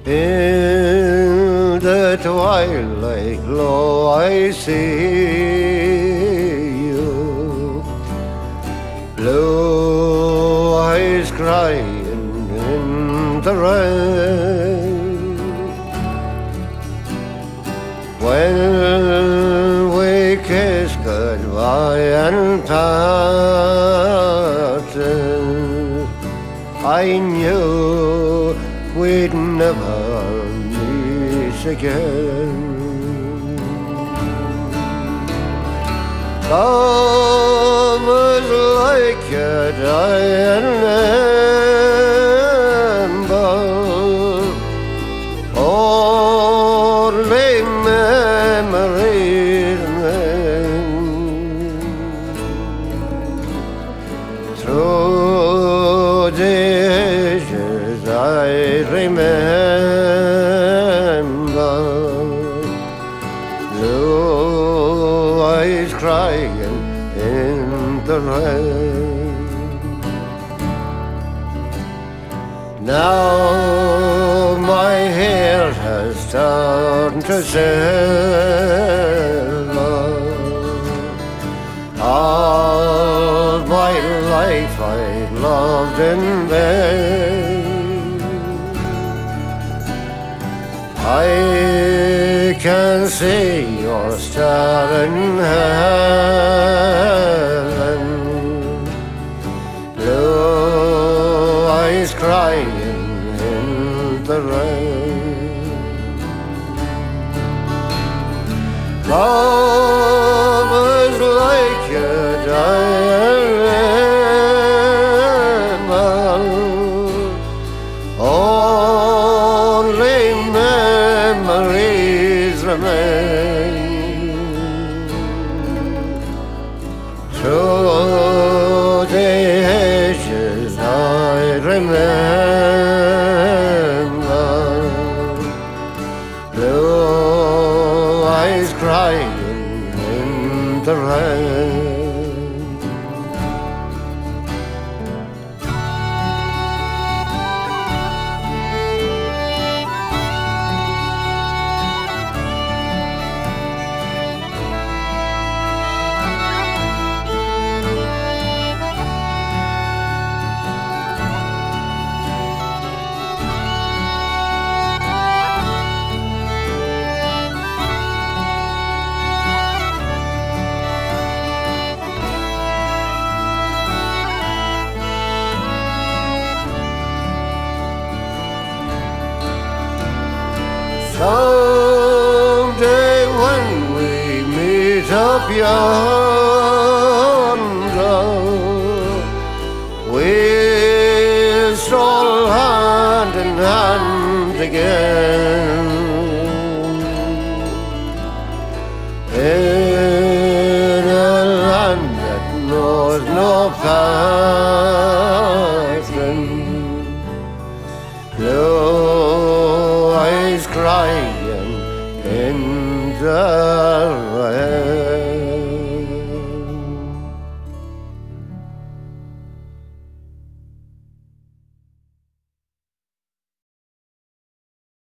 In the twilight glow I see you, blue eyes crying in the rain. When we kiss goodbye and parted, I knew we'd never meet again. Love was like a dying ember, only memories remain. Through the ages I remember blue eyes crying in the rain. Now my hair has turned to silver. All my life I loved in vain. I can see your star in heaven, blue eyes crying in the rain. Love is like a diamond, only memories remain. Through the ages I remember blue eyes crying in the rain. Someday when we meet up yonder, we'll stroll hand in hand again in a land that knows no passion. Blue eyes crying in the rain.